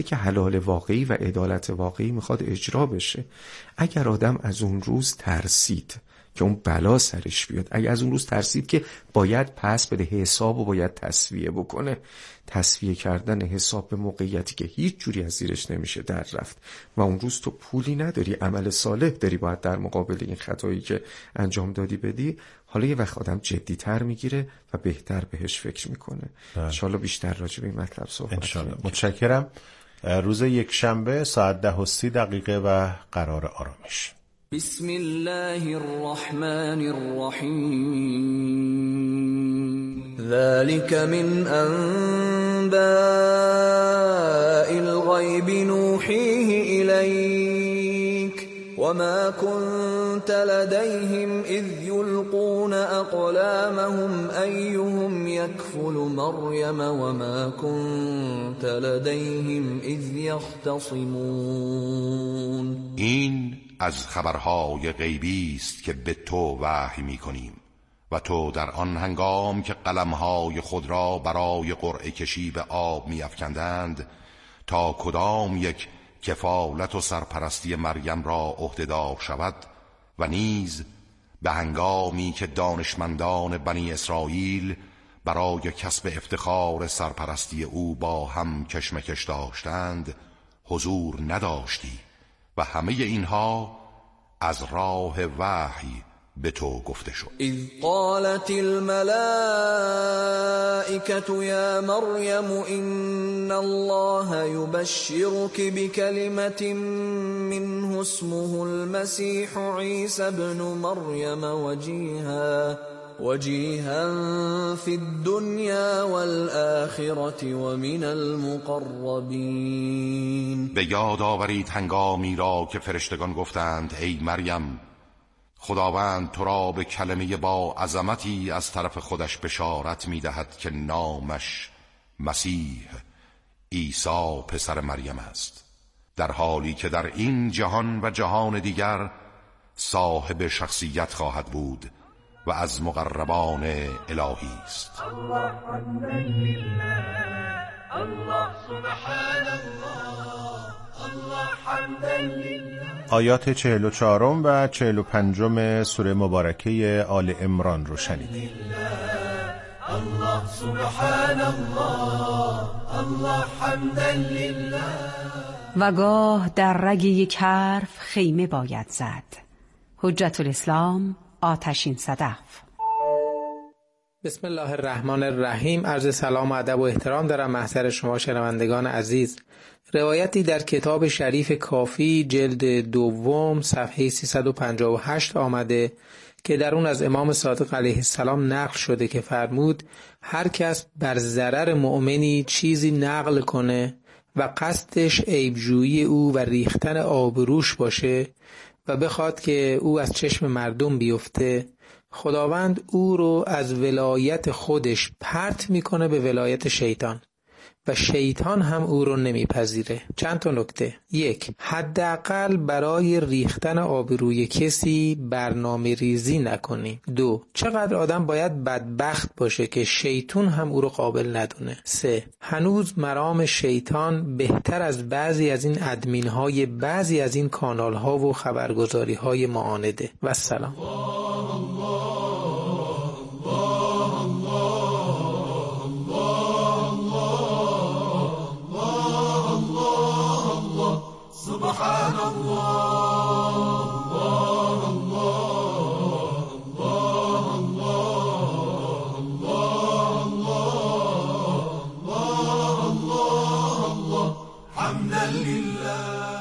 که حلال واقعی و عدالت واقعی میخواد اجرا بشه. اگر آدم از اون روز ترسید که اون بلا سرش بیاد، اگر از اون روز ترسید که باید پس بده، حساب و باید تسویه بکنه، تسویه کردن حساب به موقعیتی که هیچ جوری از زیرش نمیشه در رفت و اون روز تو پولی نداری، عمل صالح داری باید در مقابل این خطایی که انجام دادی بدی، حالا یه وقت آدم جدی تر میگیره و بهتر بهش فکر میکنه. انشالله بیشتر راجع به این مطلب صحبت کنیم. متشکرم. روز یکشنبه ساعت 10:30 و قرار آرامش. بسم الله الرحمن الرحیم. ذلك من انباء الغیب نوحیه الیک وما كنت لديهم اذ يلقون اقلامهم ایهم یکفل مریم وما كنت لديهم اذ یختصمون. این از خبرهای غیبی است که به تو وحی می‌کنیم و تو در آن هنگام که قلم‌های خود را برای قرعه کشی به آب می‌افکندند تا کدام یک کفالت و سرپرستی مریم را عهده‌دار شود و نیز به هنگامی که دانشمندان بنی اسرائیل برای کسب افتخار سرپرستی او با هم کشمکش داشتند حضور نداشتی و همه اینها از راه وحی به تو گفته شد. اذ قالت الملائکة یا مریم ان الله یبشرک بکلمة منه اسمه المسیح عیسی ابن مریم وجیها فی الدنیا والآخرة ومن المقربین. به یاد آورید هنگامی را که فرشتگان گفتند ای مریم خداوند تو را به کلمه با عظمتی از طرف خودش بشارت می‌دهد که نامش مسیح عیسی پسر مریم است، در حالی که در این جهان و جهان دیگر صاحب شخصیت خواهد بود و از مقربان الهی است. الله حمدا لله الله سبحان الله الله حمدا لله. آیات 44 و 45 سوره مبارکه آل عمران رو شنیدید. الله سبحان الله الله حمدا لله. و گاه در رگ یک حرف خیمه باید زد. حجت الاسلام آتشین صدف. بسم الله الرحمن الرحیم. عرض سلام و ادب و احترام دارم محضر شما شنوندگان عزیز. روایتی در کتاب شریف کافی جلد 2 صفحه 358 آمده که در اون از امام صادق علیه السلام نقل شده که فرمود هر کس بر ضرر مؤمنی چیزی نقل کنه و قصدش عیبجویی او و ریختن آبروش باشه و بخواد که او از چشم مردم بیفته، خداوند او رو از ولایت خودش پرت میکنه به ولایت شیطان و شیطان هم او رو نمیپذیره. چند تا نکته. 1. حداقل برای ریختن آبروی کسی برنامه ریزی نکنی. 2. چقدر آدم باید بدبخت باشه که شیطان هم او رو قابل ندونه. 3. هنوز مرام شیطان بهتر از بعضی از این ادمین های بعضی از این کانال ها و خبرگزاری های معانده. و السلام. سبحان الله الله الله الله الله الله الله حمدا لله.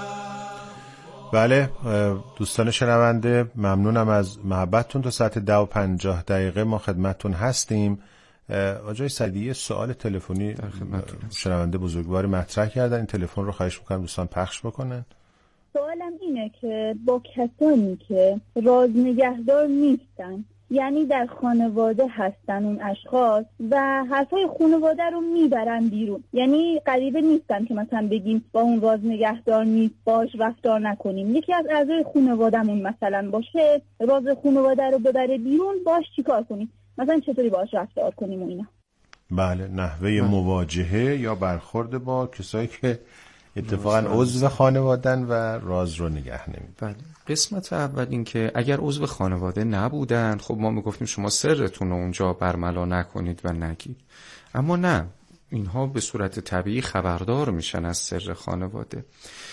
بله دوستان شنونده، ممنونم از محبتتون. تا ساعت 10:50 ما خدمتتون هستیم. آجای سعیدی سوال تلفنی شنونده بزرگواری مطرح کردن، این تلفن رو خواهش میکنم دوستان پخش بکنن. سوالم اینه که با کسانی که راز نگهدار نیستن، یعنی در خانواده هستن اون اشخاص و حرفای خانواده رو میبرن بیرون، یعنی غریبه نیستن که مثلا بگیم با اون راز نگهدار نیست باش رفتار نکنیم، یکی از اعضای خانوادهمون مثلا باشه راز خانواده رو ببره بیرون، باش چیکار کنیم؟ مثلا چطوری باش رفتار کنیم و اینا. بله، نحوه مواجهه یا برخورد با کسایی که اتفاقا عضو خانوادن و راز رو نگه نمی‌دارن. بله. قسمت اول این که اگر عضو خانواده نبودن، خب ما میگفتیم شما سرتون رو اونجا برملا نکنید و نگید. اما نه، اینها به صورت طبیعی خبردار میشن از سر خانواده.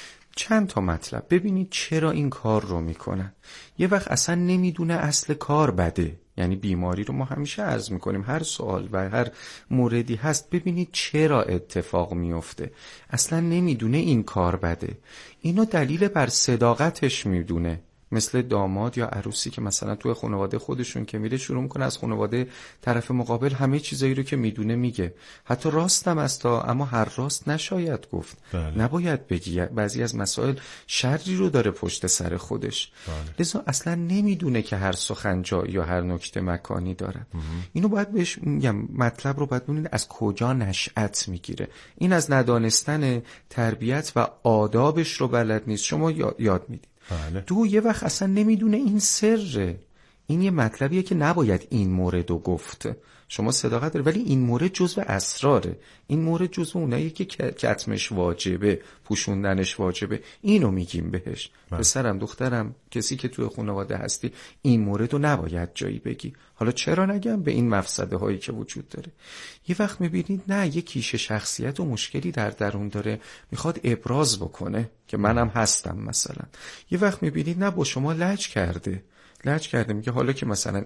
چند تا مطلب ببینید چرا این کار رو میکنن. یه وقت اصلا نمیدونه اصل کار بده، یعنی بیماری رو ما همیشه عرض میکنیم هر سوال و هر موردی هست ببینید چرا اتفاق میفته. اصلا نمیدونه این کار بده، اینو دلیل بر صداقتش میدونه. مثل داماد یا عروسی که مثلا توی خانواده خودشون که میره شروع میکنه از خانواده طرف مقابل همه چیزایی رو که میدونه میگه، حتی راستم استا، اما هر راست نشاید گفت. بله. نباید بگی، بعضی از مسائل شری رو داره پشت سر خودش. بله. لذا اصلا نمیدونه که هر سخن جایی یا هر نکته مکانی داره. اینو باید بهش میگم، مطلب رو باید ببینید از کجا نشأت میگیره. این از ندانستن تربیت و آدابش رو بلد نیست، شما یاد میدید. بله. یه وقت اصلا نمیدونه این سره، این یه مطلبیه که نباید این مورد رو گفت. شما صداقت داره ولی این مورد جزو اسراره، این مورد جزو اونایی که کتمش واجبه، پوشوندنش واجبه، اینو میگیم بهش. پسرم، دخترم، کسی که توی خانواده هستی، این مورد رو نباید جایی بگی. حالا چرا نگم؟ به این مفسده هایی که وجود داره. یه وقت میبینید نه، یه کیش شخصیت و مشکلی در درون داره، میخواد ابراز بکنه که منم هستم مثلا. یه وقت میبینید نه، با شما لج کرده، میگه حالا که مثلا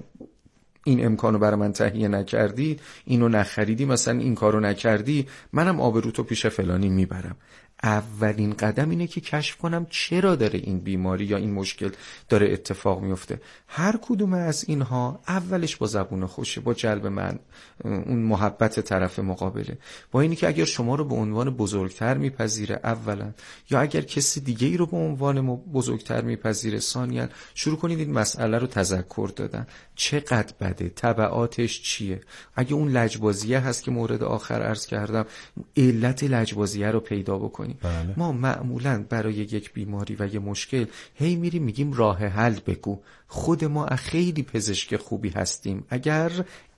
این امکانو برای من تهیه نکردی، اینو نخریدی، مثلا این کارو نکردی، منم آبروتو پیش فلانی میبرم. اولین قدم اینه که کشف کنم چرا داره این بیماری یا این مشکل داره اتفاق میفته. هر کدوم از اینها اولش با زبون خوشه، با جلب من اون محبت طرف مقابله، با اینی که اگر شما رو به عنوان بزرگتر میپذیره اولا، یا اگر کسی دیگه ای رو به عنوان بزرگتر میپذیره ثانیا، شروع کنید این مسئله رو تذکر دادن. چقدر بده، تبعاتش چیه. اگه اون لجبازیه هست که مورد آخر عرض کردم، علت لجبازیه رو پیدا بکنید. بله. ما معمولاً برای یک بیماری و یه مشکل هی میریم میگیم راه حل بگو. خود ما خیلی پزشک خوبی هستیم، اگر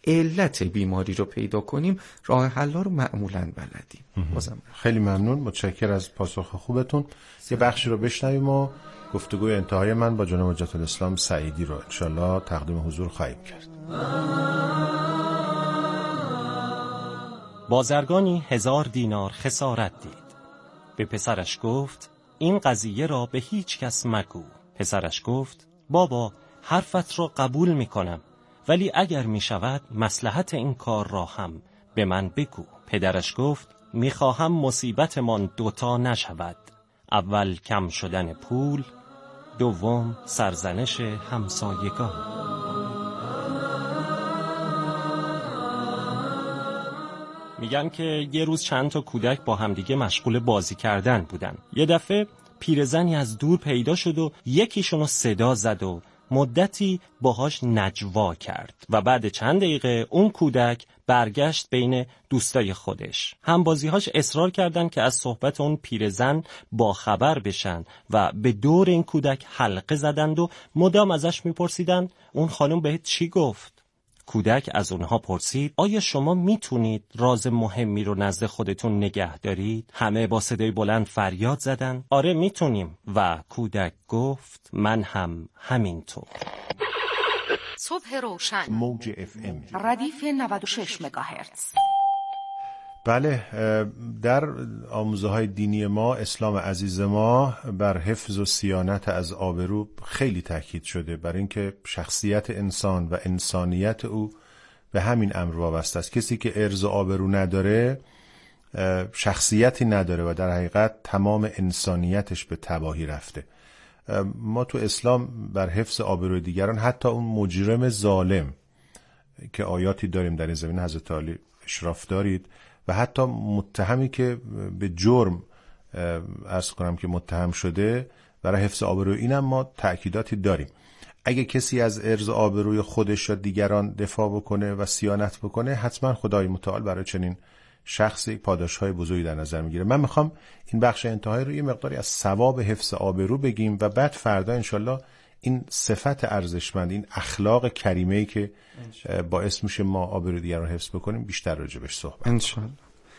علت بیماری رو پیدا کنیم راه حل رو معمولاً بلدیم. خیلی ممنون، متشکر از پاسخ خوبتون. یه بخشی رو بشنویم و گفتگوی انتهای من با جناب حجت الاسلام سعیدی رو انشالله تقدیم حضور خواهیم کرد. بازرگانی 1000 دینار خسارت دید. به پسرش گفت این قضیه را به هیچ کس مگو. پسرش گفت بابا، حرفت را قبول میکنم، ولی اگر میشود مصلحت این کار را هم به من بگو. پدرش گفت میخواهم مصیبتمان دوتا نشود. اول کم شدن پول، دوم سرزنش همسایگان. میگن که یه روز چند تا کودک با همدیگه مشغول بازی کردن بودن. یه دفعه پیرزنی از دور پیدا شد و یکیشونو صدا زد و مدتی باهاش نجوا کرد و بعد چند دقیقه اون کودک برگشت بین دوستای خودش. همبازیهاش اصرار کردن که از صحبت اون پیرزن با خبر بشن و به دور این کودک حلقه زدند و مدام ازش میپرسیدن اون خانم بهت چی گفت؟ کودک از اونها پرسید آیا شما میتونید راز مهمی رو نزد خودتون نگه دارید؟ همه با صدای بلند فریاد زدن آره میتونیم. و کودک گفت من هم همینطور. صبح روشن، موج FM، ردیف 96 مگاهرتز. بله، در آموزه‌های دینی ما، اسلام عزیز ما، بر حفظ و صیانت از آبرو خیلی تاکید شده، برای اینکه شخصیت انسان و انسانیت او به همین امر وابسته است. کسی که عرض و آبرو نداره شخصیتی نداره و در حقیقت تمام انسانیتش به تباهی رفته. ما تو اسلام بر حفظ آبروی دیگران، حتی اون مجرم ظالم که آیاتی داریم در این زمینه، حضرت علی اشراف دارید، و حتی متهمی که به جرم عرض کنم که متهم شده، برای حفظ آبروی اینم ما تأکیداتی داریم. اگه کسی از عرض آبروی خودش یا دیگران دفاع بکنه و صیانت بکنه، حتما خدای متعال برای چنین شخصی پاداش‌های بزرگی در نظر میگیره. من میخوام این بخش انتهایی رو یه مقداری از ثواب حفظ آبرو بگیم و بعد فردا انشالله این صفت ارزشمند، این اخلاق کریمه‌ای که باعث میشه ما آبروی دیگران رو حفظ بکنیم، بیشتر راجع بهش صحبت انشالله.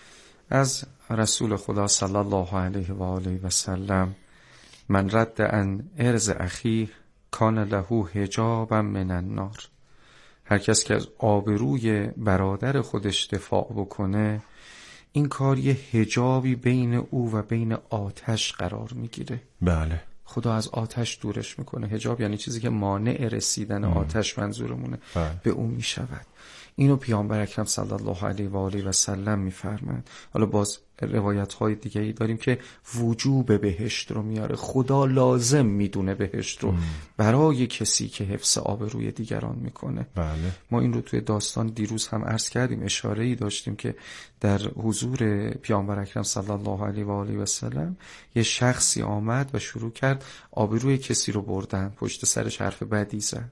از رسول خدا صلی الله علیه و آله و سلم: من رد عن عرض اخیه کان له حجابا من النار. هر کس که از آبروی برادر خودش دفاع بکنه، این کار یه حجابی بین او و بین آتش قرار میگیره. بله. خدا از آتش دورش میکنه. حجاب یعنی چیزی که مانع رسیدن آتش منظورمونه به اون میشود. اینو پیامبر اکرم صلی الله علیه و آله و سلم میفرمایند. حالا باز روایت های دیگه ای داریم که وجوب بهشت رو میاره. خدا لازم میدونه بهشت رو برای کسی که حفظ آبروی دیگران میکنه. بله. ما این رو توی داستان دیروز هم عرض کردیم، اشاره ای داشتیم که در حضور پیامبر اکرم صلی الله علیه و آله و سلم یه شخصی آمد و شروع کرد آبروی کسی رو بردن، پشت سرش حرف بدی زد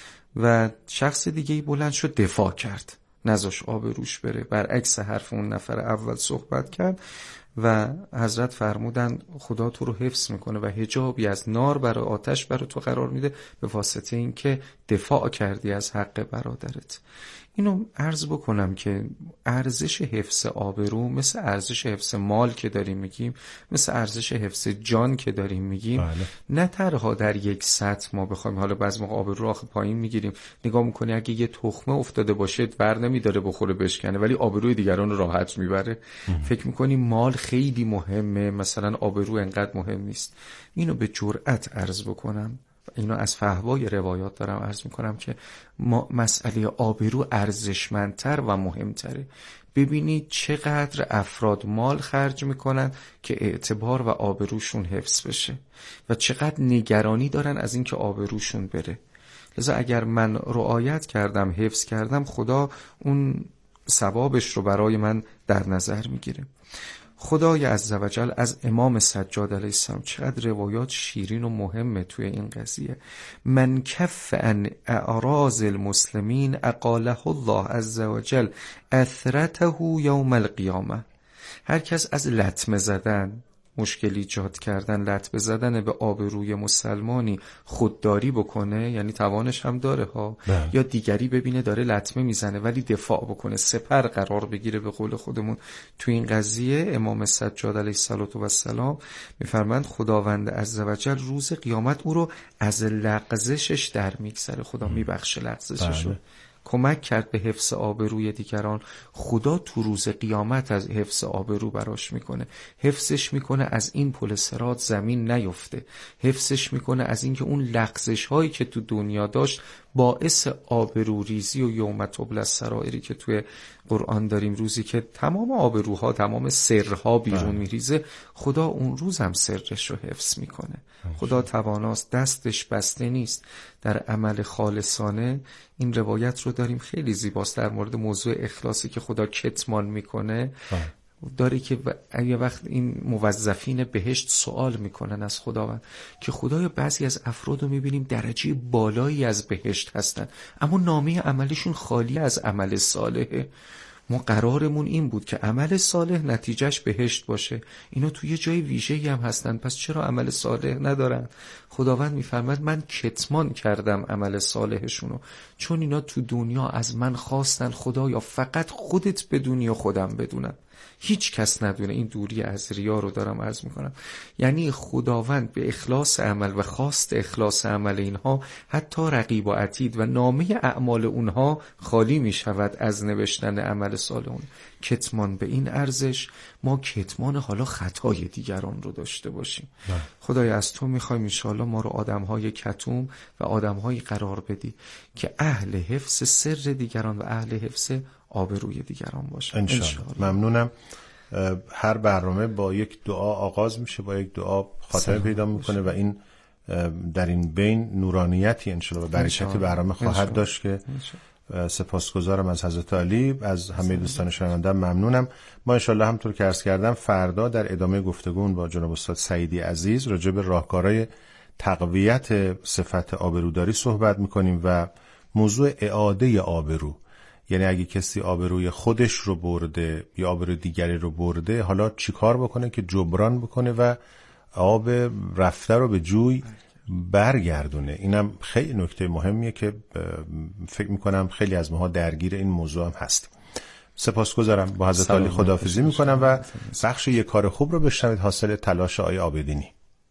و شخص دیگه‌ای بلند شد دفاع کرد، نذاش آبروش بره، برعکس حرف اون نفر اول صحبت کرد و حضرت فرمودن خدا تو رو حفظ میکنه و حجابی از نار برای آتش برای تو قرار میده به واسطه این که دفاع کردی از حق برادرت. اینو عرض بکنم که ارزش حفظ آبرو مثل ارزش حفظ مال که داریم میگیم، مثل ارزش حفظ جان که داریم میگیم، نه تنها در یک سطح ما بخوایم حالا بعضی موقع آبرو رو آخه پایین میگیریم، نگاه میکنی اگه یه تخمه افتاده باشه بر نمیداره بخوره بشکنه، ولی آبروی دیگران رو راحت میبره. فکر میکنی مال خیلی مهمه، مثلا آبرو انقدر مهم نیست. اینو به جرأت عرض بکنم، اینو از فحوای روایات دارم عرض میکنم که مسئله آبرو ارزشمندتر و مهمتره. ببینید چقدر افراد مال خرج میکنن که اعتبار و آبروشون حفظ بشه و چقدر نگرانی دارن از اینکه آبروشون بره. لذا اگر من رعایت کردم، حفظ کردم، خدا اون ثوابش رو برای من در نظر میگیره. خدای عزوجل از امام سجاد علیه السلام چقدر روایات شیرین و مهمه توی این قضیه. من کف عن اعراض المسلمین اقاله الله عزوجل اثرته یوم القیامه. هر کس از لطمه زدن، مشکلی ایجاد کردن، لطمه زدن به آبروی مسلمانی خودداری بکنه، یعنی توانش هم داره ها، یا دیگری ببینه داره لطمه میزنه ولی دفاع بکنه، سپر قرار بگیره به قول خودمون تو این قضیه، امام سجاد علیه السلام میفرمند خداوند عزوجل روز قیامت او رو از لغزشش در میگذره. خدا میبخشه لغزشش رو. کمک کرد به حفظ آبروی دیگران، خدا تو روز قیامت از حفظ آبرو براش میکنه، حفظش میکنه از این پل صراط زمین نیفته، حفظش میکنه از اینکه اون لغزش هایی که تو دنیا داشت باعث آبروریزی و یوم تبلی السرائری که توی قرآن داریم، روزی که تمام آبروها، تمام سرها بیرون میریزه، خدا اون روز هم سرش رو حفظ میکنه. خدا تواناست، دستش بسته نیست. در عمل خالصانه این روایت رو داریم خیلی زیباست در مورد موضوع اخلاصی که خدا کتمان میکنه، داره که یه وقت این موظفین بهشت سوال میکنن از خداوند که خدایا بعضی از افراد رو میبینیم درجه بالایی از بهشت هستن اما نامه عملشون خالی از عمل صالحه. ما قرارمون این بود که عمل صالح نتیجهش بهشت باشه، اینا توی یه جای ویژه‌ای هم هستن، پس چرا عمل صالح ندارن؟ خداوند میفرماد من کتمان کردم عمل صالحشونو، چون اینا تو دنیا از من خواستن خدایا فقط خودت بدونی و خودم بدونم، هیچ کس ندونه. این دوری از ریا رو دارم عرض میکنم. یعنی خداوند به اخلاص عمل و خواست اخلاص عمل اینها حتی رقیب و عتید و نامه اعمال اونها خالی میشود از نوشتن عمل صالح اون. کتمان به این ارزش، ما کتمان حالا خطای دیگران رو داشته باشیم. خدای از تو میخوایم انشاءالله ما رو آدمهای کتوم و آدمهایی قرار بدی که اهل حفظ سر دیگران و اهل حفظ آبروی دیگران باشن انشاءالله. ممنونم. هر برنامه با یک دعا آغاز میشه، با یک دعا خاتمه پیدا میکنه و این در این بین نورانیتی انشاءالله و برکتی برنامه خواهد داشت که سپاسگزارم از حضرت علی، از همه دوستان شنونده ممنونم. ما انشاءالله همطور که عرض کردم فردا در ادامه گفتگو با جناب استاد سعیدی عزیز راجع به راهکارهای تقویت صفت آبروداری صحبت میکنیم و موضوع اعاده آبرو، یعنی اگه کسی آبروی خودش رو برده یا آبروی دیگری رو برده، حالا چی کار بکنه که جبران بکنه و آب رفته رو به جوی برگردونه. اینم خیلی نکته مهمیه که فکر میکنم خیلی از ماها درگیر این موضوع هم هست. سپاسگزارم. با حضرت عالی خداحافظی میکنم و بخش یک کار خوب رو بشنوید، حاصل تلاش آقای عابدینی.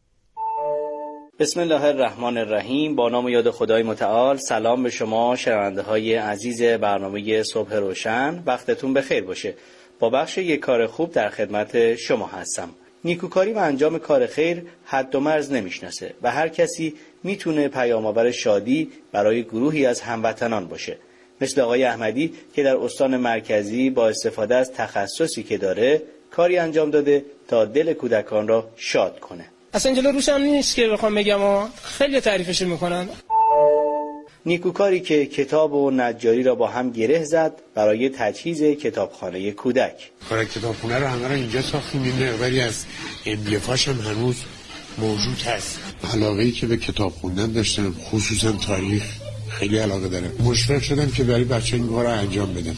بسم الله الرحمن الرحیم. با نام و یاد خدای متعال. سلام به شما شنونده های عزیز برنامه صبح روشن، وقتتون بخیر باشه. با بخش یک کار خوب در خدمت شما هستم. نیکوکاری و انجام کار خیر حد و مرز نمیشناسه و هر کسی میتونه پیام‌آور شادی برای گروهی از هموطنان باشه، مثل آقای احمدی که در استان مرکزی با استفاده از تخصصی که داره کاری انجام داده تا دل کودکان را شاد کنه. اصلا جلو روشم نیست که بخوام بگم، خیلی تعریفش میکنن. نیکوکاری که کتاب و نجاری را با هم گره زد برای تجهیز کتابخانه کودک. کار کتابخانه رو همه رو اینجا ساختیم، این مقداری از MDF‌هاش هم هنوز موجود هست. علاقه‌ای که به کتاب خوندن داشتم، خصوصا تاریخ، خیلی علاقه دارم. مشوق شدم که برای بچه‌ها این کارو انجام بدم.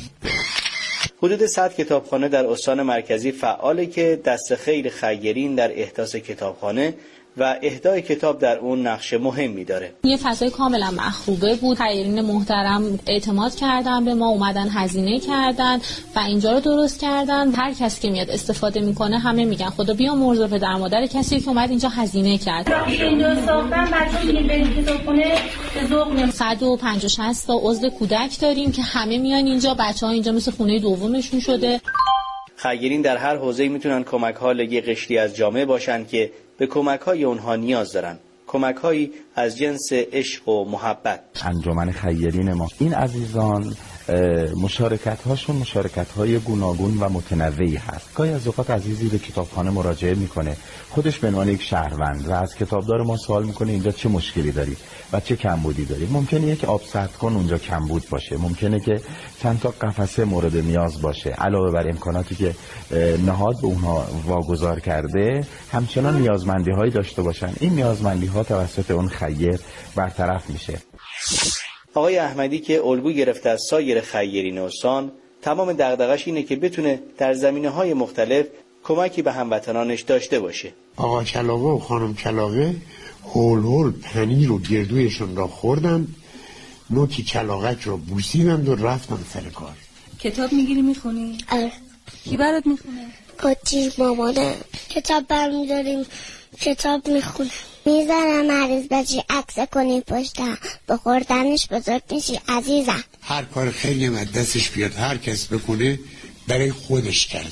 حدود 100 کتابخانه در استان مرکزی فعاله که دست خیر خیرین در احداث کتابخانه و اهدای کتاب در اون نقش مهمی داره. یه فضای کاملا مخروبه بود. خیرین محترم اعتماد کردن به ما، اومدن هزینه کردن و اینجا رو درست کردن. هر کسی که میاد استفاده میکنه همه میگن خدا بیامرزه پدر مادر کسی که اومد اینجا هزینه کرد. اینجا ساختن بچه‌ها میگن بریم کتابخونه به ذوق میاد. 150 تا عضو کودک داریم که همه میان اینجا. بچه‌ها اینجا مثل خونه دومشون شده. خیرین در هر حوزه‌ای میتونن کمک‌ها لگی قشری از جامعه باشن که به کمک‌های اونها نیاز دارن، کمک‌هایی از جنس عشق و محبت. انجمن خیرین ما، این عزیزان مشارکت‌هاشون مشارکت‌های گوناگون و متنوعی هست. گاهی از اوقات عزیزی به کتابخانه مراجعه میکنه، خودش به عنوان یک شهروند و از کتابدار ما سوال میکنه اینجا چه مشکلی داری و چه کمبودی داری. ممکنه یک آب سردکن اونجا کمبود باشه، ممکنه که چند تا قفسه مورد نیاز باشه، علاوه بر امکاناتی که نهاد به اونها واگذار کرده همچنان نیازمندی‌هایی داشته باشن. این نیازمندی‌ها توسط اون خیر برطرف میشه. آقای احمدی که الگو گرفته از سایر خیرین استان، تمام دغدغش اینه که بتونه در زمینه‌های مختلف کمکی به هموطنانش داشته باشه. آقا کلاغه و خانم کلاغه هول پنیر و گردویشون را خوردن، نوکی کلاغک رو بوسیدند و رفتن سر کار. کتاب میگیری میخونی؟ آره. کی برات میخونه؟ کتی مامانه. کتاب برمیداریم کتاب میخونه. میذارم مریض بچی عکس کنی پشتم، بخوردنش بزرگ میشی عزیزم. هر کار خیلی از دستش بیاد هر کس بکنه برای خودش کرده.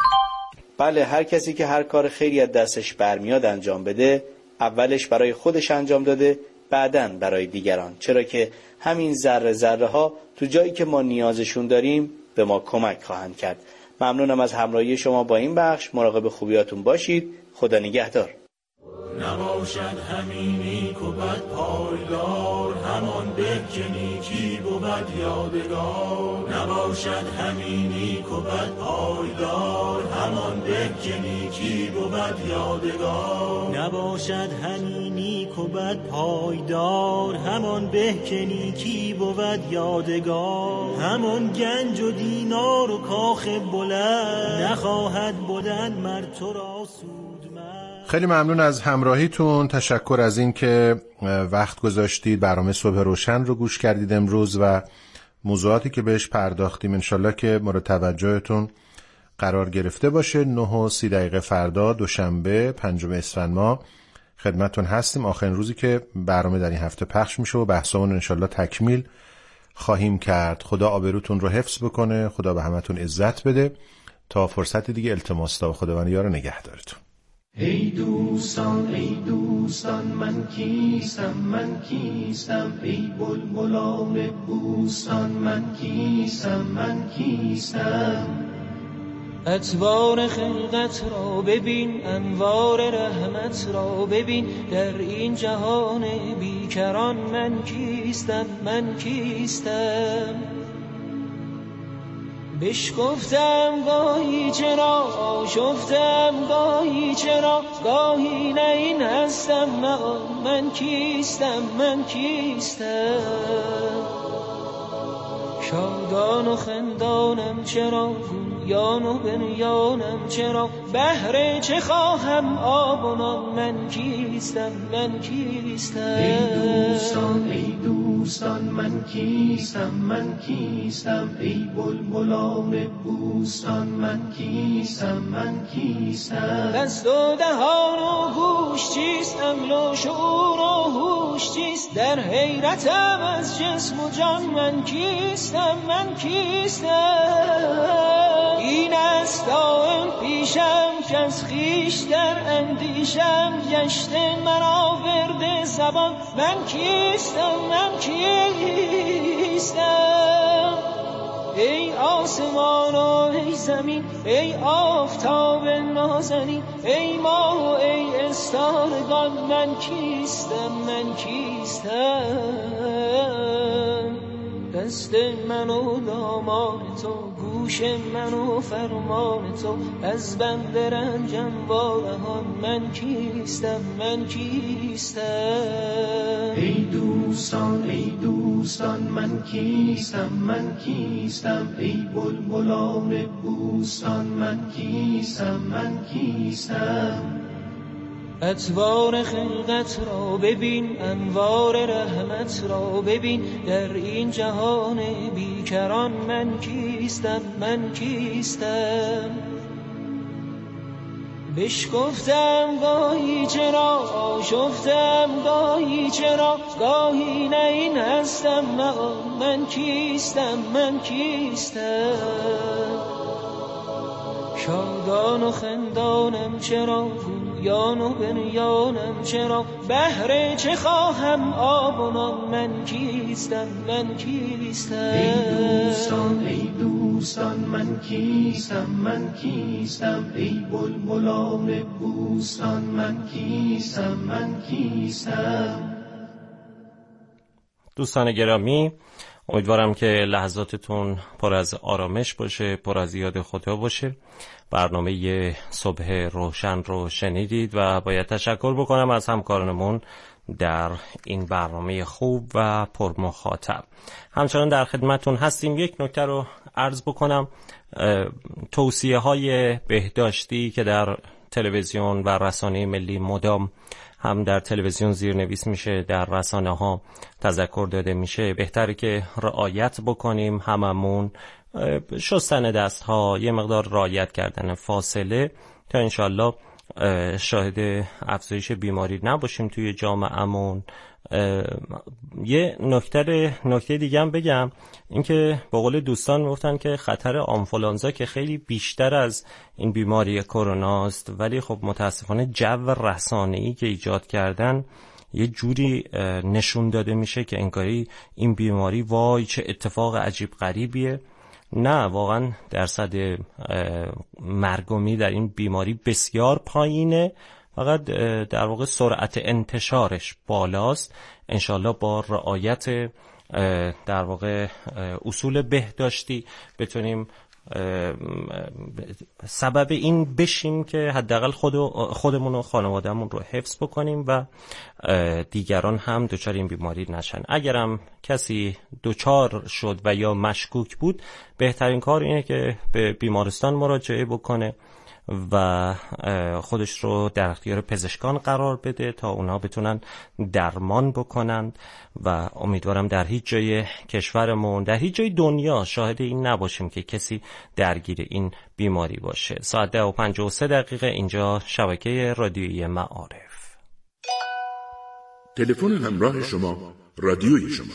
بله، هر کسی که هر کار خیری از دستش برمیاد انجام بده، اولش برای خودش انجام داده، بعدن برای دیگران، چرا که همین ذره ذره ها تو جایی که ما نیازشون داریم به ما کمک خواهند کرد. ممنونم از همراهی شما با این بخش. مراقب خوبیاتون باشید. خدا نگهدار. نباشد همین نیک و بد پایدار، همان به که نیکی بود یادگار. نباشد همین نیک و بد پایدار، همان به که نیکی بود یادگار. نباشد همین نیک و بد پایدار، همان به که نیکی بود یادگار. همان گنج و دینار و کاخ بلند، نخواهد بودن مر تو را سود. خیلی ممنون از همراهیتون. تشکر از این که وقت گذاشتید. برنامه صبح روشن رو گوش کردید امروز و موضوعاتی که بهش پرداختیم انشالله که مورد توجهتون قرار گرفته باشه. 9:30 فردا دوشنبه 5 اسفند ما خدمتتون هستیم. آخرین روزی که برنامه در این هفته پخش میشه و بحثمون انشالله تکمیل خواهیم کرد. خدا آبروتون رو حفظ بکنه، خدا به همتون عزت بده. تا فرصت دیگه التماس تا خداوند یار نگهدارتون. ای دوستان من کیستم ای بلبلان بوستان من کیستم اطوار خلقت را ببین، انوار رحمت را ببین، در این جهان بیکران من کیستم بشکفتم گاهی چرا، آشفتم گاهی چرا، گاهی نه این هستم نه من کیستم شادان و خندانم چرا، یان و بنیانم چرا بهر چه خواهم آب و نان من کیستم من کیستم ای دوستان من کیستم ای بلبلان بوستان من کیستم دست و دهان و گوش چیست عقل و شعور و هوش چیست در حیرتم از جسم و جان من کیستم این است دائم پیشم که از خویش در اندیشم گشته مرا ورد زبان من کیستم ای آسمان و ای زمین ای آفتاب نازنین ای ماه و ای استارگان من کیستم دست من و دامان تو گوش من و فرمان تو از بند رنجم وارهان من کیستم ای دوستان من کیستم ای بلبلان بوستان من کیستم اطوار خلقت را ببین انوار رحمت را ببین در این جهان بیکران من کیستم بشکفتم گاهی چرا آشفتم گاهی چرا گاهی نه این هستم من کیستم شادان و خندانم چرا یان و بنیانم چرا بهر چه خواهم آب و نان من کیستم ای دوستان من کیستم ای بلبلان بوستان من کیستم دوستان گرامی، امیدوارم که لحظاتتون پر از آرامش باشه، پر از یاد خدا باشه. برنامه صبح روشن رو شنیدید و باید تشکر بکنم از همکارانمون در این برنامه خوب و پرمخاطب. همچنان در خدمتون هستیم. یک نکته رو عرض بکنم، توصیه های بهداشتی که در تلویزیون و رسانه ملی مدام هم در تلویزیون زیرنویس میشه، در رسانه ها تذکر داده میشه، بهتره که رعایت بکنیم. هممون شستن دست ها، یه مقدار رعایت کردن فاصله تا انشالله شاهد افزایش بیماری نباشیم توی جامعهمون. یه نکته دیگه هم بگم، اینکه به قول دوستان میگفتن که خطر آنفولانزا که خیلی بیشتر از این بیماری کرونا است، ولی خب متاسفانه جو رسانه‌ای که ایجاد کردن یه جوری نشون داده میشه که انگاری این بیماری وای چه اتفاق عجیب غریبیه. نه، واقعا درصد مرگومی در این بیماری بسیار پایینه، فقط در واقع سرعت انتشارش بالاست. انشالله با رعایت در واقع اصول بهداشتی بتونیم سبب این بشیم که حداقل خودمون و خانوادهمون رو حفظ بکنیم و دیگران هم دچار این بیماری نشن. اگرم کسی دچار شد و یا مشکوک بود، بهترین کار اینه که به بیمارستان مراجعه بکنه و خودش رو در اختیار پزشکان قرار بده تا اونا بتونن درمان بکنن و امیدوارم در هیچ جای کشورمون، در هیچ جای دنیا شاهد این نباشیم که کسی درگیر این بیماری باشه. ساعت 10:53 اینجا شبکه رادیویی معارف. تلفن همراه شما، رادیوی شما.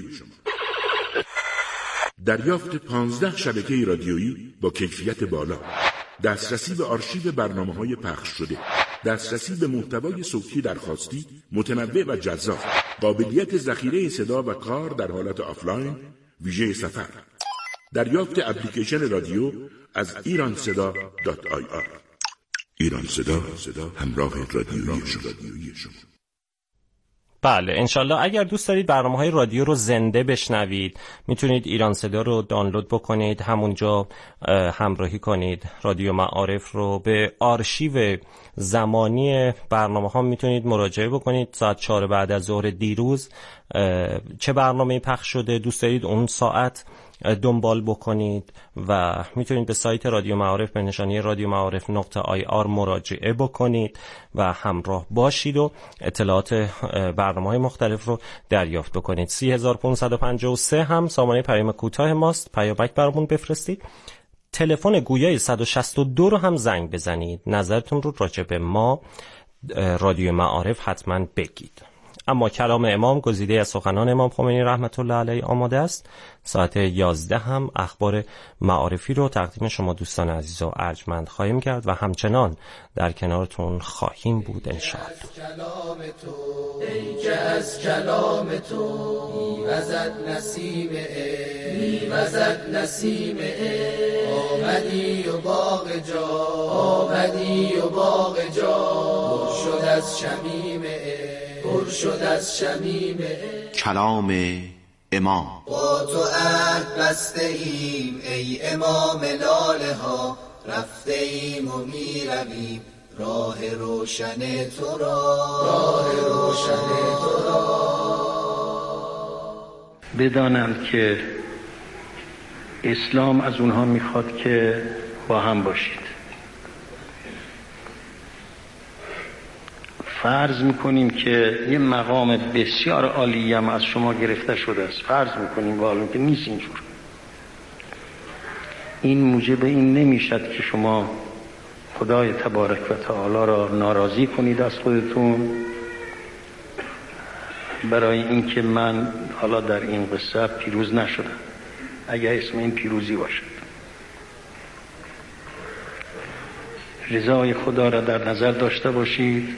دریافت 15 شبکه رادیویی با کیفیت بالا، دسترسی به آرشیو برنامه‌های پخش شده، دسترسی به محتوای صوتی درخواستی متنوع و جذاب، قابلیت ذخیره صدا و کار در حالت آفلاین، ویژه سفر، دریافت اپلیکیشن رادیو از ایرانصدا.ir. ایران صدا، همراه رادیویی شما. بله، انشالله اگر دوست دارید برنامه‌های رادیو رو زنده بشنوید، میتونید ایران صدا رو دانلود بکنید، همونجا همراهی کنید. رادیو معارف رو به آرشیو زمانی برنامه‌ها میتونید مراجعه بکنید. ساعت 4 بعد از ظهر دیروز چه برنامه‌ای پخش شده، دوست دارید اون ساعت دنبال بکنید و میتونید به سایت رادیو معارف به نشانی radioma'arif.ir مراجعه بکنید و همراه باشید و اطلاعات برنامه‌های مختلف رو دریافت بکنید. 3553 هم سامانه پیام کوتاه ماست، پیامک برامون بفرستید. تلفن گویای 162 رو هم زنگ بزنید، نظرتون رو راجع به ما رادیو معارف حتما بگید. اما کلام امام گزیده از سخنان امام خمینی رحمت الله علیه آماده است. ساعت 11 هم اخبار معارفی رو تقدیم شما دوستان عزیز و ارجمند خواهیم کرد و همچنان در کنارتون خواهیم بود انشاءالله. ای که از کلام تو میوزد نسیم میوزد نسیم آمدی و باغ جا آمدی و باغ جا پر شد از شمیم پر شد از شمیم کلام امام. با تو عهد بسته ایم ای امام لاله ها، رفته ایم و می رویم راه روشن تو را راه روشن تو را. بدانند که اسلام از اونها میخواد که با هم باشید. فرض میکنیم که یه مقام بسیار عالی هم از شما گرفته شده است، فرض میکنیم واقعا که نیست اینجور. این موجب این نمیشد که شما خدای تبارک و تعالی را ناراضی کنید از خودتون برای اینکه من حالا در این قصه پیروز نشدم، اگه اسم این پیروزی باشد. رضای خدا را در نظر داشته باشید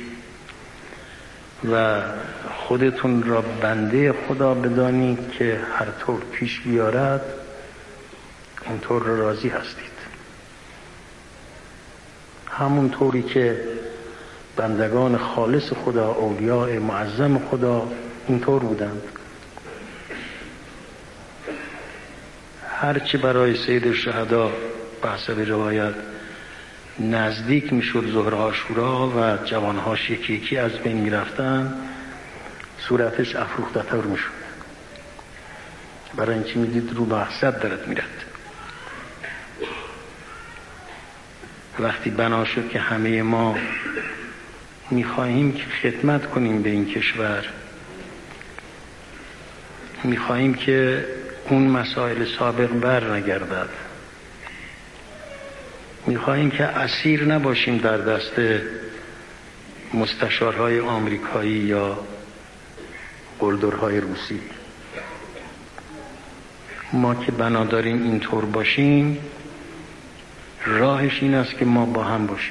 و خودتون را بنده خدا بدانید که هر طور پیش بیارد اونطور را راضی هستید. همون طوری که بندگان خالص خدا، اولیاء معظم خدا اینطور بودند. هرچی برای سید الشهدا به حسب روایت نزدیک میشد ظهر عاشورا و جوانهاش یکی یکی از بین میرفتن، صورتش افروخته تر میشد، برای اینکه میدید رو به حسد درت میرد. وقتی بنا شد که همه ما میخواهیم که خدمت کنیم به این کشور، میخواهیم که اون مسائل سابق بر نگردد، میخواهیم که اسیر نباشیم در دست مستشارهای آمریکایی یا قلدرهای روسی. ما که بنا داریم اینطور باشیم، راهش این است که ما با هم باشیم.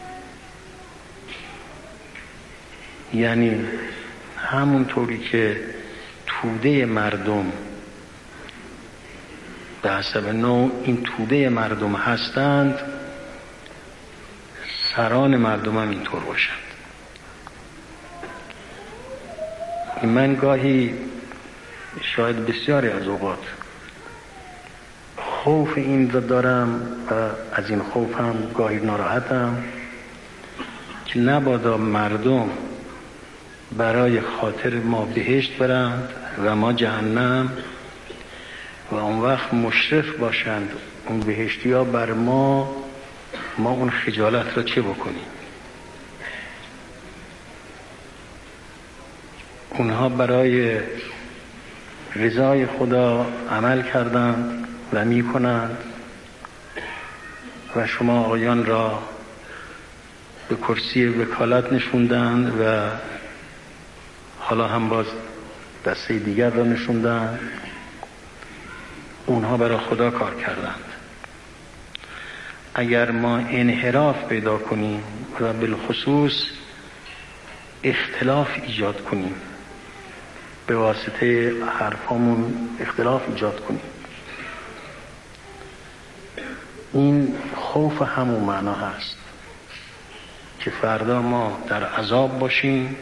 یعنی همونطوری که توده مردم به حسب نوع این توده مردم هستند، سران مردم هم اینطور باشند. من گاهی شاید بسیاری از اوقات خوف این دارم و از این خوف هم گاهی ناراحتم که نبادا مردم برای خاطر ما بهشت برند و ما جهنم و اون وقت مشرف باشند اون بهشتی ها بر ما اون خجالت را چه بکنیم؟ اونها برای رضای خدا عمل کردند و می کنند و شما آقایان را به کرسی وکالت نشوندند و حالا هم باز دسته دیگر را نشوندند. اونها برای خدا کار کردند. اگر ما انحراف پیدا کنیم و بالخصوص اختلاف ایجاد کنیم، به واسطه حرفامون اختلاف ایجاد کنیم، این خوف همون معنا هست که فردا ما در عذاب باشیم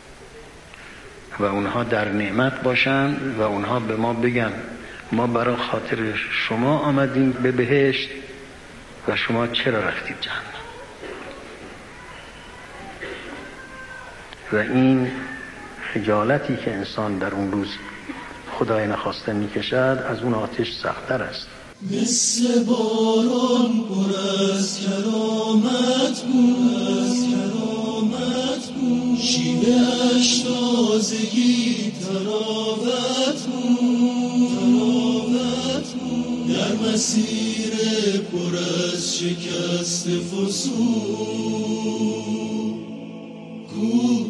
و اونها در نعمت باشند و اونها به ما بگن ما برای خاطر شما آمدیم به بهشت و شما چرا رفتید جهنم. و این خجالتی که انسان در اون روز خدای نخواسته میکشد از اون آتش سخت‌تر است. مثل باران پر از کرامت بود، شیوه‌اش تازگی تراوت بود، در مسیر پر از شکست فسون